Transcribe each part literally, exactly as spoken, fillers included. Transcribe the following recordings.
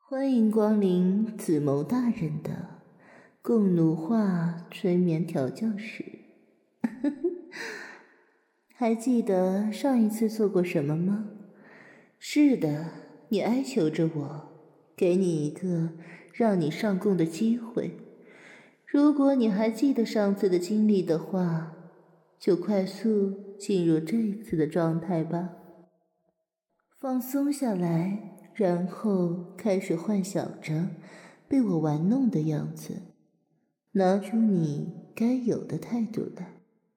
欢迎光临紫谋大人的共奴化催眠调教室。还记得上一次做过什么吗？是的，你哀求着我，给你一个让你上供的机会。如果你还记得上次的经历的话，就快速进入这次的状态吧。放松下来，然后开始幻想着被我玩弄的样子，拿出你该有的态度来。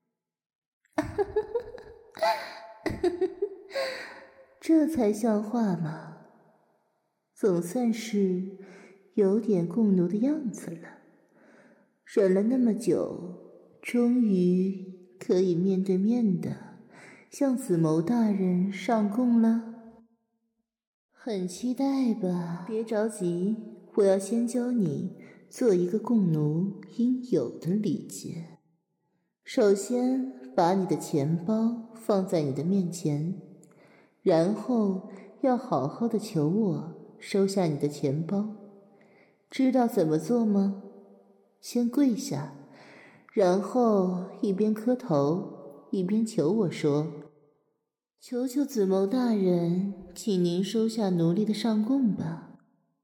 这才像话嘛，总算是有点共奴的样子了。忍了那么久，终于可以面对面的向紫谋大人上供了。很期待吧？别着急，我要先教你做一个共奴应有的礼节。首先，把你的钱包放在你的面前，然后要好好的求我收下你的钱包。知道怎么做吗？先跪下，然后一边磕头，一边求我说：求求紫谋大人，请您收下奴隶的上供吧。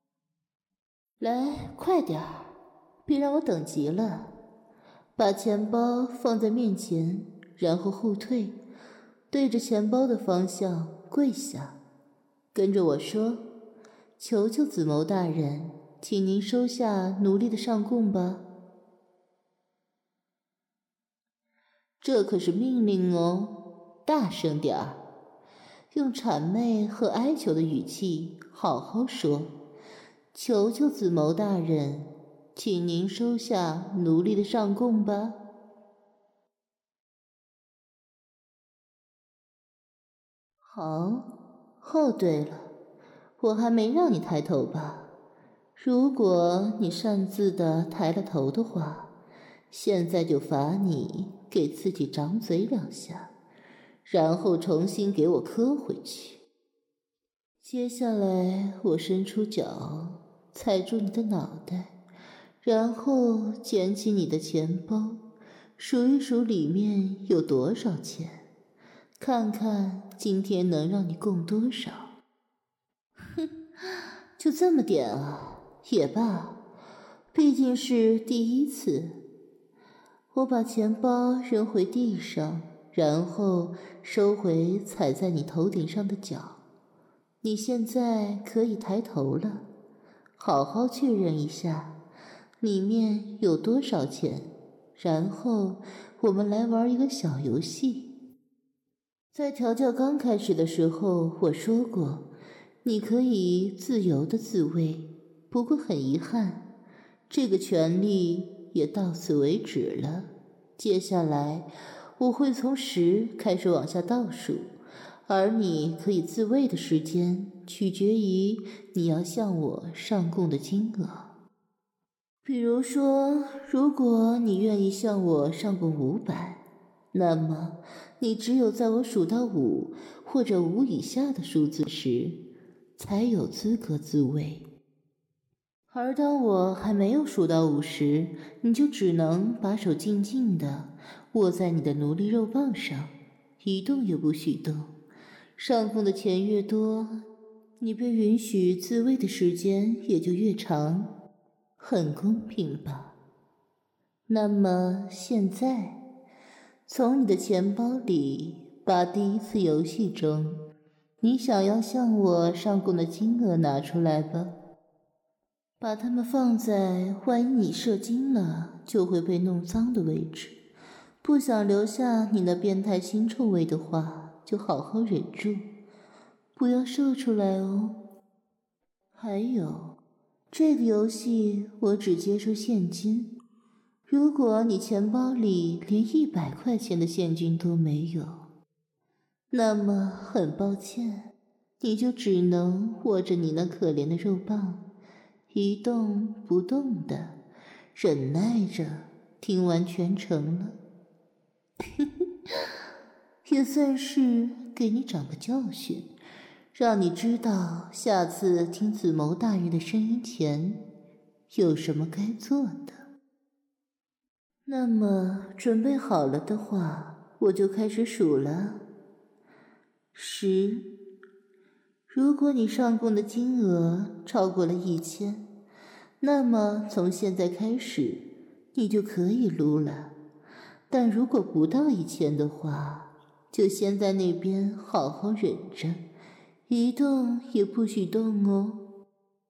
来，快点儿，别让我等急了。把钱包放在面前，然后后退，对着钱包的方向跪下，跟着我说：求求紫谋大人，请您收下奴隶的上供吧。这可是命令哦，大声点儿，用谄媚和哀求的语气好好说：求求紫谋大人，请您收下奴隶的上供吧。好，哦对了，我还没让你抬头吧？如果你擅自的抬了头的话，现在就罚你给自己掌嘴两下，然后重新给我磕回去。接下来我伸出脚踩住你的脑袋，然后捡起你的钱包，数一数里面有多少钱，看看今天能让你供多少。哼，就这么点啊，也罢，毕竟是第一次。我把钱包扔回地上，然后收回踩在你头顶上的脚。你现在可以抬头了，好好确认一下里面有多少钱，然后我们来玩一个小游戏。在调教刚开始的时候，我说过，你可以自由的自慰，不过很遗憾，这个权利也到此为止了。接下来，我会从十开始往下倒数，而你可以自慰的时间取决于你要向我上供的金额。比如说，如果你愿意向我上供五百，那么你只有在我数到五或者五以下的数字时，才有资格自慰。而当我还没有数到五时，你就只能把手静静地握在你的奴隶肉棒上，一动也不许动。上供的钱越多，你被允许自慰的时间也就越长，很公平吧？那么现在，从你的钱包里把第一次游戏中你想要向我上供的金额拿出来吧。把它们放在万一你射精了就会被弄脏的位置，不想留下你那变态腥臭味的话，就好好忍住，不要射出来哦。还有，这个游戏我只接受现金，如果你钱包里连一百块钱的现金都没有，那么很抱歉，你就只能握着你那可怜的肉棒，一动不动的忍耐着听完全程了。也算是给你长个教训， 让你知道下次听子谋大人的声音前有什么该做的。那么准备好了的话，我就开始数了。十，如果你上供的金额超过了一千，那么从现在开始你就可以撸了。但如果不到一千的话，就先在那边好好忍着，一动也不许动哦。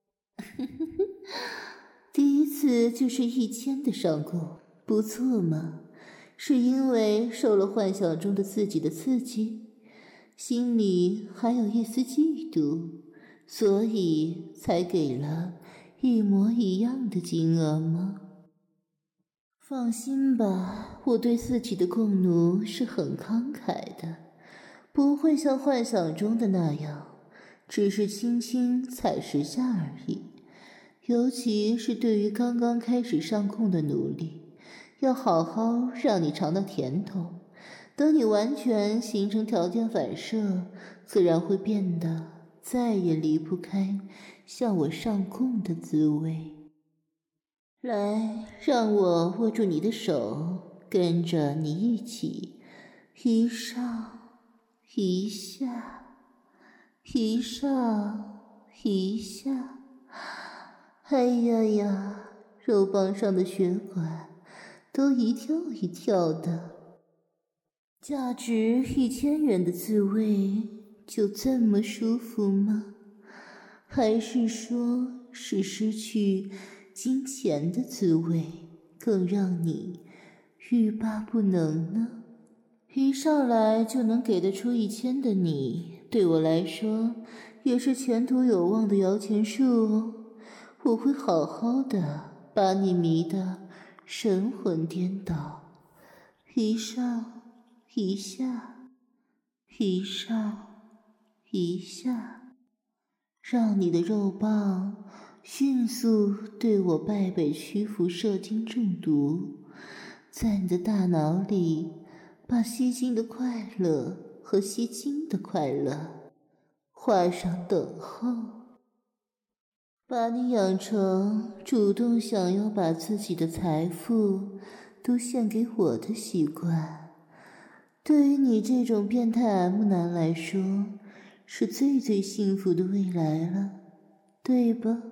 第一次就是一千的上供，不错嘛。是因为受了幻想中的自己的刺激，心里还有一丝嫉妒，所以才给了一模一样的金额吗？放心吧，我对自己的供奴是很慷慨的，不会像幻想中的那样，只是轻轻踩十下而已。尤其是对于刚刚开始上供的奴隶，要好好让你尝到甜头，等你完全形成条件反射，自然会变得再也离不开向我上供的滋味。来，让我握住你的手，跟着你一起，一上一下，一上一下。哎呀呀，肉棒上的血管都一跳一跳的。价值一千元的滋味就这么舒服吗？还是说是失去金钱的滋味更让你欲罢不能呢？一上来就能给得出一千的你，对我来说也是前途有望的摇钱树哦。我会好好的把你迷得神魂颠倒，一上一下，一上一下，让你的肉棒迅速对我败北屈服射精中毒，在你的大脑里把吸精的快乐和吸精的快乐画上等号，把你养成主动想要把自己的财富都献给我的习惯。对于你这种变态 M 男来说，是最最幸福的未来了，对吧？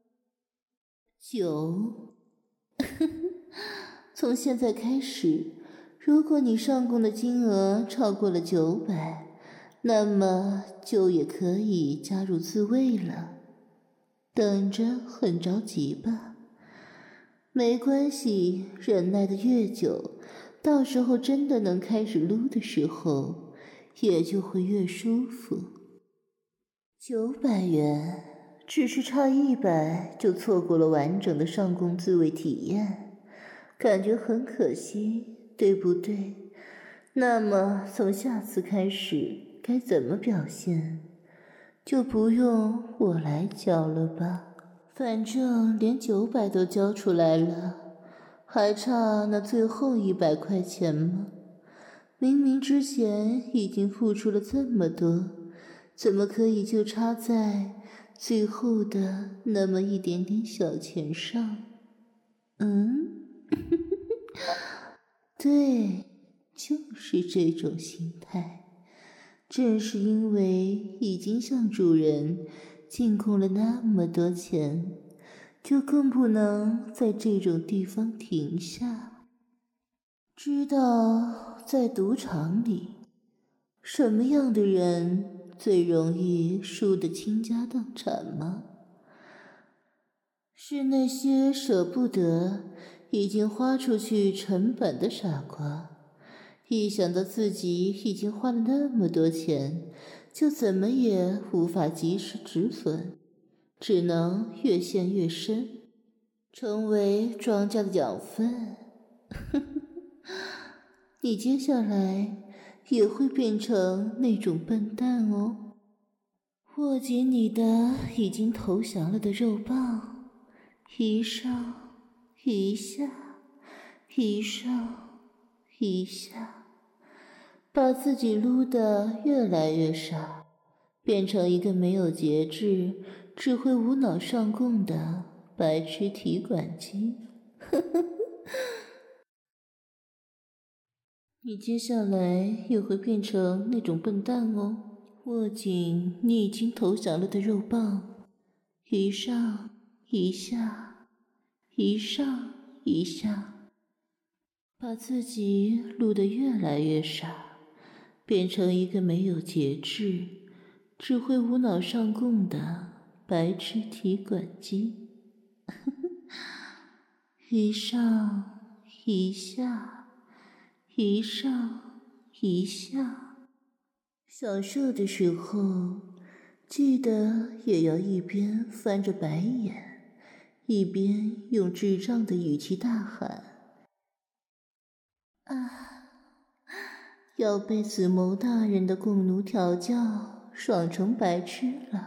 九，从现在开始，如果你上供的金额超过了九百，那么就也可以加入自慰了。等着很着急吧？没关系，忍耐的越久，到时候真的能开始撸的时候，也就会越舒服。九百元，只是差一百就错过了完整的上供自慰体验，感觉很可惜，对不对？那么从下次开始该怎么表现，就不用我来教了吧。反正连九百都交出来了，还差那最后一百块钱吗？明明之前已经付出了这么多，怎么可以就差在最后的那么一点点小钱上？嗯，对，就是这种心态。正是因为已经向主人进贡了那么多钱，就更不能在这种地方停下。知道在赌场里，什么样的人最容易输得倾家荡产吗？是那些舍不得已经花出去成本的傻瓜。一想到自己已经花了那么多钱，就怎么也无法及时止损，只能越陷越深，成为庄家的养分。你接下来也会变成那种笨蛋哦。握紧你的已经投降了的肉棒，一上一下，一上一下，把自己撸得越来越傻， 变成一个没有节制、只会无脑上供的白痴提款机。你接下来也会变成那种笨蛋哦，握紧你已经投降了的肉棒，一上一下，一上一下，把自己撸得越来越傻，变成一个没有节制、只会无脑上供的白痴提款机。一上一下，一上一下，享受的时候记得也要一边翻着白眼，一边用智障的语气大喊：啊，要被子谋大人的共奴调教爽成白痴了。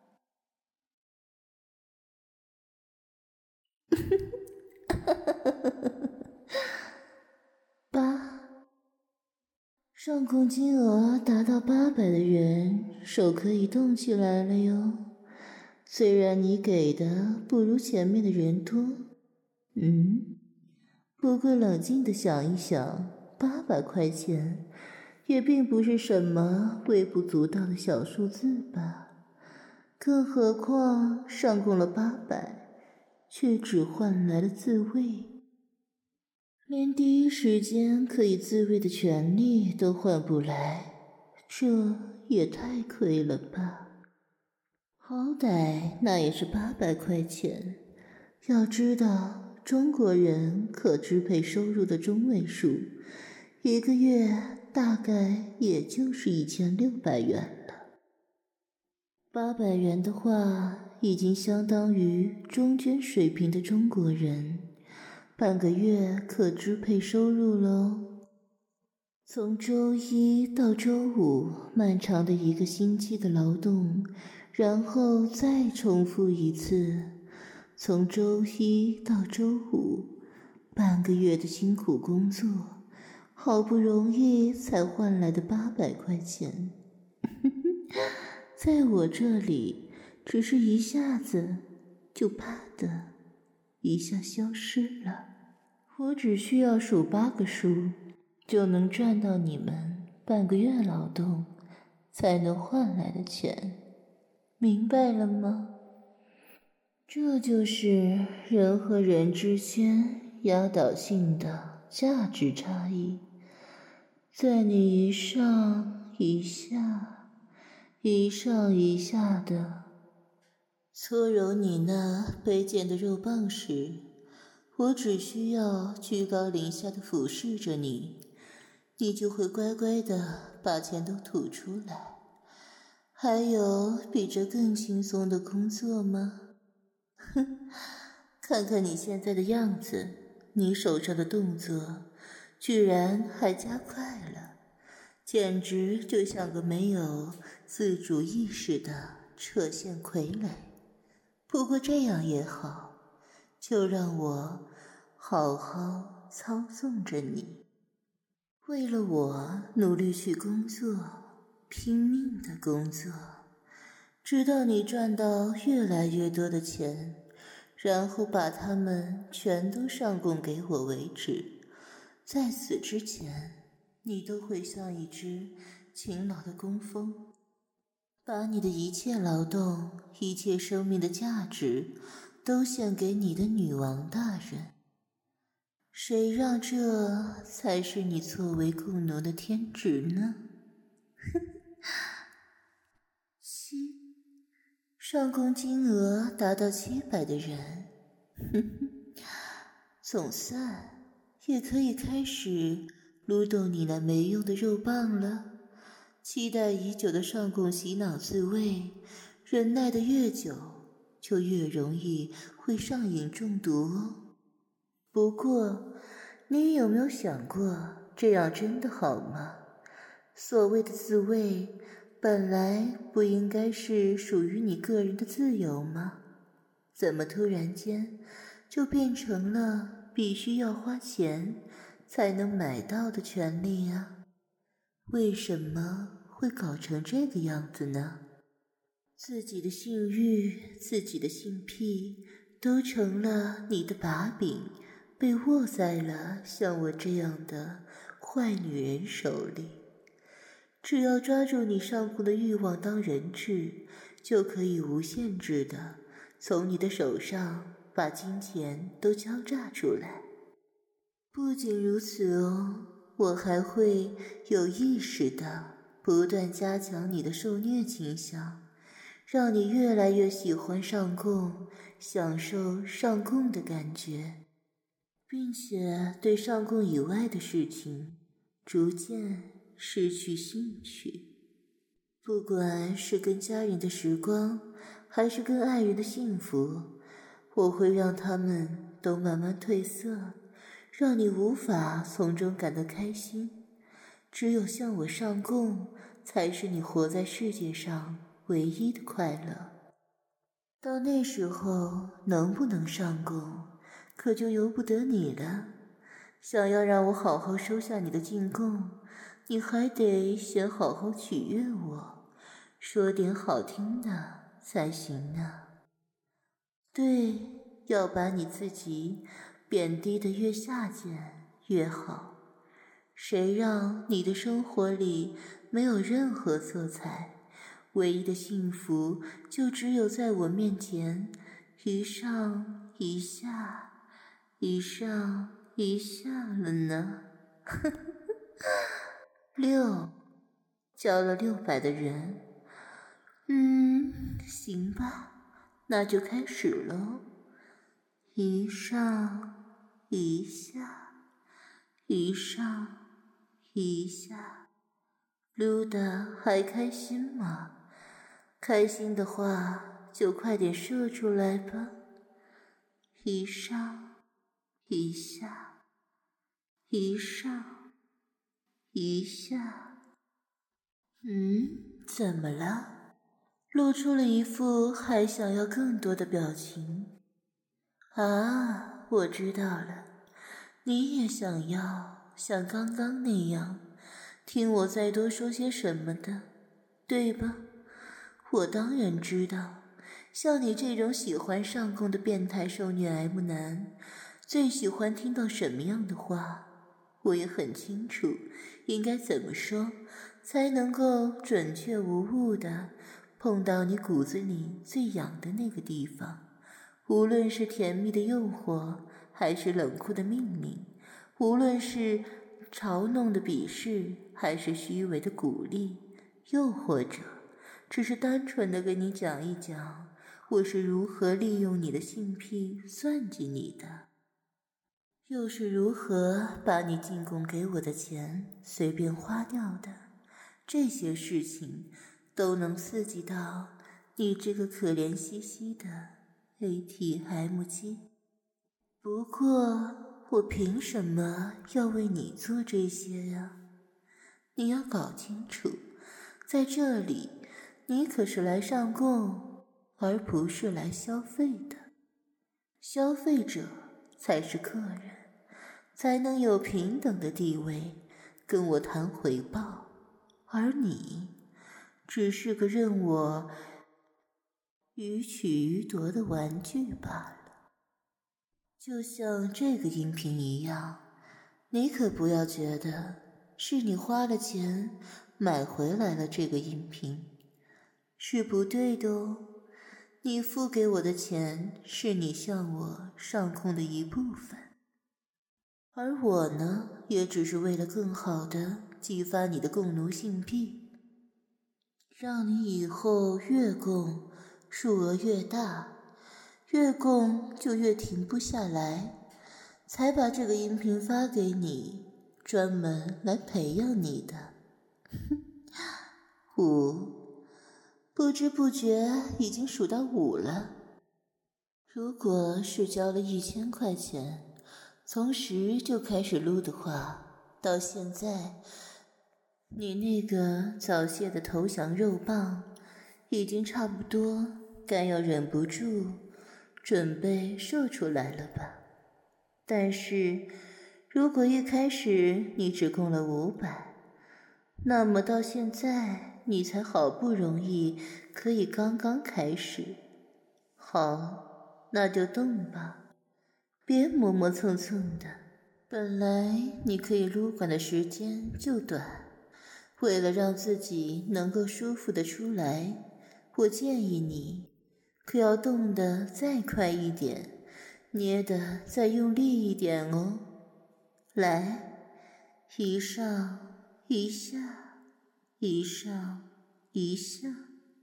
八，上供金额达到八百的人，手可以动起来了哟。虽然你给的不如前面的人多，嗯，不过冷静的想一想，八百块钱也并不是什么微不足道的小数字吧？更何况上供了八百，却只换来了自慰。连第一时间可以自慰的权利都换不来，这也太亏了吧！好歹那也是八百块钱，要知道中国人可支配收入的中位数，一个月大概也就是一千六百元了。八百元的话，已经相当于中间水平的中国人半个月可支配收入喽。从周一到周五漫长的一个星期的劳动，然后再重复一次，从周一到周五半个月的辛苦工作，好不容易才换来的八百块钱，在我这里只是一下子就啪的一下消失了。我只需要数八个数，就能赚到你们半个月劳动才能换来的钱，明白了吗？这就是人和人之间压倒性的价值差异。在你一上一下、一上一下的搓揉你那卑贱的肉棒时，我只需要居高临下的俯视着你，你就会乖乖的把钱都吐出来。还有比这更轻松的工作吗？哼，看看你现在的样子，你手上的动作居然还加快了，简直就像个没有自主意识的扯线傀儡。不过这样也好，就让我好好操纵着你，为了我努力去工作，拼命的工作，直到你赚到越来越多的钱，然后把它们全都上供给我为止。在此之前，你都会像一只勤劳的工蜂，把你的一切劳动、一切生命的价值都献给你的女王大人。谁让这才是你作为共奴的天职呢？七，上供金额达到七百的人，哼哼，总算也可以开始撸动你那没用的肉棒了。期待已久的上供洗脑自慰，忍耐的越久，就越容易会上瘾中毒哦。不过，你有没有想过，这样真的好吗？所谓的自慰，本来不应该是属于你个人的自由吗？怎么突然间就变成了必须要花钱才能买到的权利啊？为什么会搞成这个样子呢？ 自己的性欲，自己的性癖都成了你的把柄，被握在了像我这样的坏女人手里。只要抓住你上供的欲望当人质，就可以无限制的从你的手上把金钱都敲诈出来。不仅如此哦，我还会有意识的不断加强你的受虐倾向，让你越来越喜欢上供，享受上供的感觉，并且对上供以外的事情逐渐失去兴趣。不管是跟家人的时光，还是跟爱人的幸福，我会让他们都慢慢褪色，让你无法从中感到开心。只有向我上供，才是你活在世界上唯一的快乐。到那时候能不能上供，可就由不得你了。想要让我好好收下你的进贡，你还得先好好取悦我，说点好听的才行呢。对，要把你自己贬低得越下贱越好。谁让你的生活里没有任何色彩，唯一的幸福就只有在我面前一上一下，一上一下了呢？六，交了六百的人。嗯，行吧，那就开始喽。一上一下，一上一下，撸得还开心吗？开心的话就快点射出来吧。一上一下，一上一下。嗯，怎么了？露出了一副还想要更多的表情。啊，我知道了，你也想要像刚刚那样听我再多说些什么的，对吧？我当然知道，像你这种喜欢上供的变态受虐 M 男，最喜欢听到什么样的话。我也很清楚应该怎么说，才能够准确无误地碰到你骨子里最痒的那个地方。无论是甜蜜的诱惑，还是冷酷的命令，无论是嘲弄的鄙视，还是虚伪的鼓励，又或者只是单纯的跟你讲一讲我是如何利用你的性癖算计你的，又是如何把你进贡给我的钱随便花掉的，这些事情都能刺激到你这个可怜兮兮的A T M 机。不过我凭什么要为你做这些呀？你要搞清楚，在这里你可是来上供，而不是来消费的。消费者才是客人，才能有平等的地位跟我谈回报，而你只是个任我予取予夺的玩具罢了。就像这个音频一样，你可不要觉得是你花了钱买回来了这个音频，是不对的哦。你付给我的钱是你向我上供的一部分，而我呢，也只是为了更好的激发你的供奴性癖，让你以后越供数额越大，越供就越停不下来，才把这个音频发给你，专门来培养你的。五，不知不觉已经数到五了。如果是交了一千块钱，从十就开始撸的话，到现在，你那个早泄的投降肉棒，已经差不多该要忍不住准备射出来了吧？但是，如果一开始你只供了五百，那么到现在你才好不容易可以刚刚开始。好，那就动吧，别磨磨蹭蹭的。本来你可以撸管的时间就短，为了让自己能够舒服的出来，我建议你可要动得再快一点，捏得再用力一点哦。来，一上一下，一上一下，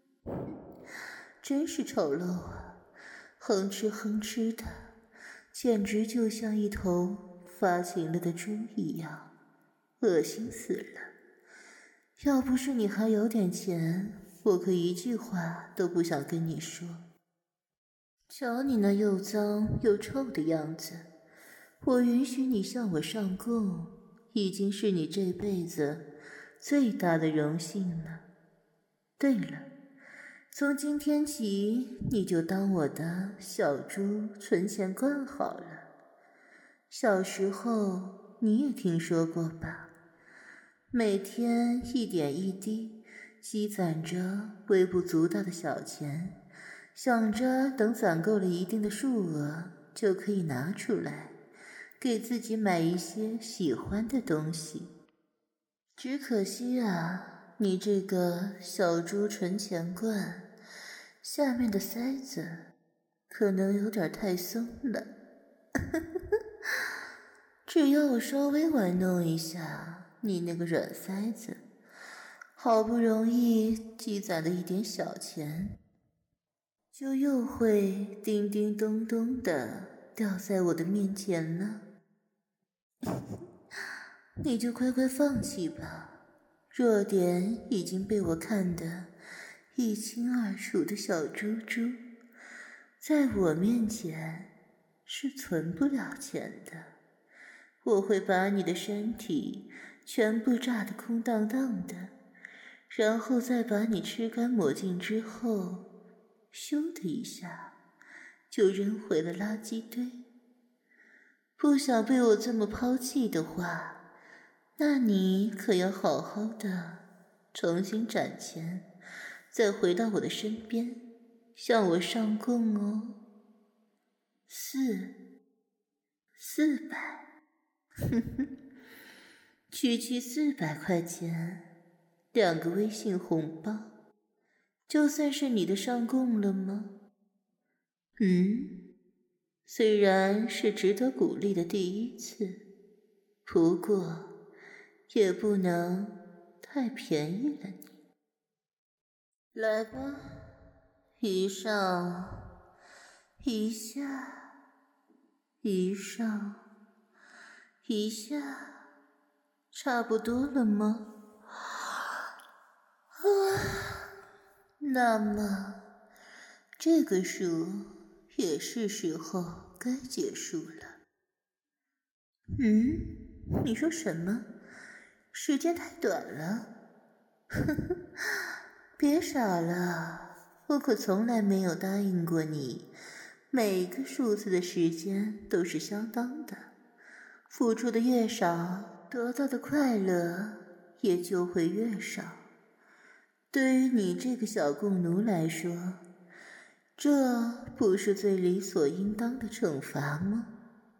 真是丑陋啊，哼哧哼哧的，简直就像一头发情了的猪一样，恶心死了。要不是你还有点钱，我可一句话都不想跟你说。瞧你那又脏又臭的样子，我允许你向我上供，已经是你这辈子最大的荣幸了。对了，从今天起，你就当我的小猪存钱罐好了。小时候你也听说过吧？每天一点一滴积攒着微不足道的小钱，想着等攒够了一定的数额，就可以拿出来，给自己买一些喜欢的东西。只可惜啊，你这个小猪存钱罐下面的塞子可能有点太松了。只要我稍微玩弄一下你那个软塞子，好不容易积攒的一点小钱，就又会叮叮咚咚的掉在我的面前了。你就快快放弃吧，弱点已经被我看得一清二楚的小猪猪，在我面前是存不了钱的。我会把你的身体全部炸得空荡荡的，然后再把你吃干抹净之后，咻的一下就扔回了垃圾堆。不想被我这么抛弃的话，那你可要好好的重新攒钱，再回到我的身边，向我上供哦。四四百。哼哼，区区四百块钱，两个微信红包，就算是你的上供了吗？嗯，虽然是值得鼓励的第一次，不过也不能太便宜了你。来吧，一上一下，一上一下，差不多了吗？啊，那么这个数也是时候该结束了。嗯，你说什么？时间太短了？呵呵，别傻了，我可从来没有答应过你，每个数字的时间都是相当的，付出的越少，得到的快乐也就会越少。对于你这个小供奴来说，这不是最理所应当的惩罚吗？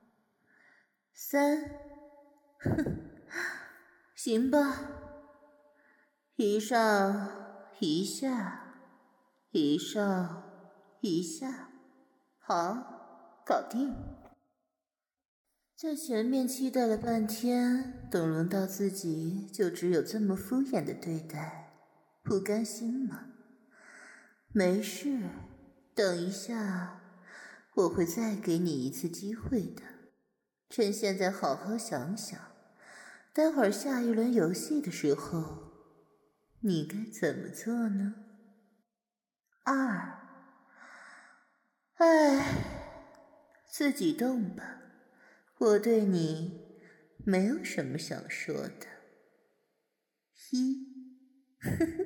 三，哼，行吧，一上一下，一上一下，好，搞定。在前面期待了半天，等轮到自己就只有这么敷衍的对待，不甘心吗？没事，等一下我会再给你一次机会的。趁现在好好想想，待会儿下一轮游戏的时候，你该怎么做呢？二，唉，自己动吧，我对你没有什么想说的。一，呵呵，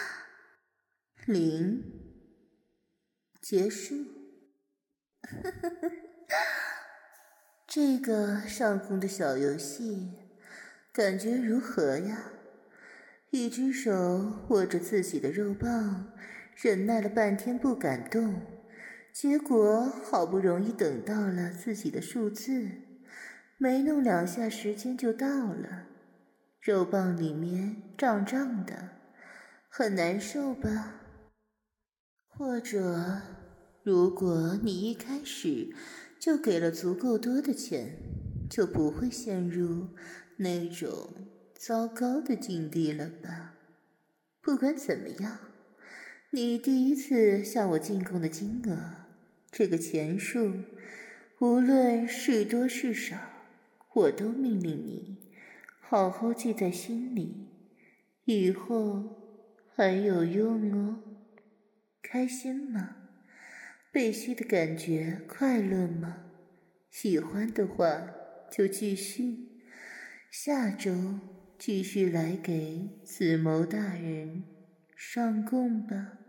零，结束。呵呵呵，这个上供的小游戏感觉如何呀？ 一只手握着自己的肉棒，忍耐了半天不敢动，结果好不容易等到了自己的数字，没弄两下时间就到了。肉棒里面胀胀的，很难受吧？或者，如果你一开始就给了足够多的钱，就不会陷入那种糟糕的境地了吧？不管怎么样，你第一次向我进贡的金额，这个钱数，无论是多是少，我都命令你好好记在心里，以后很有用哦。开心吗？被吸的感觉快乐吗？喜欢的话就继续，下周继续来给子谋大人上供吧。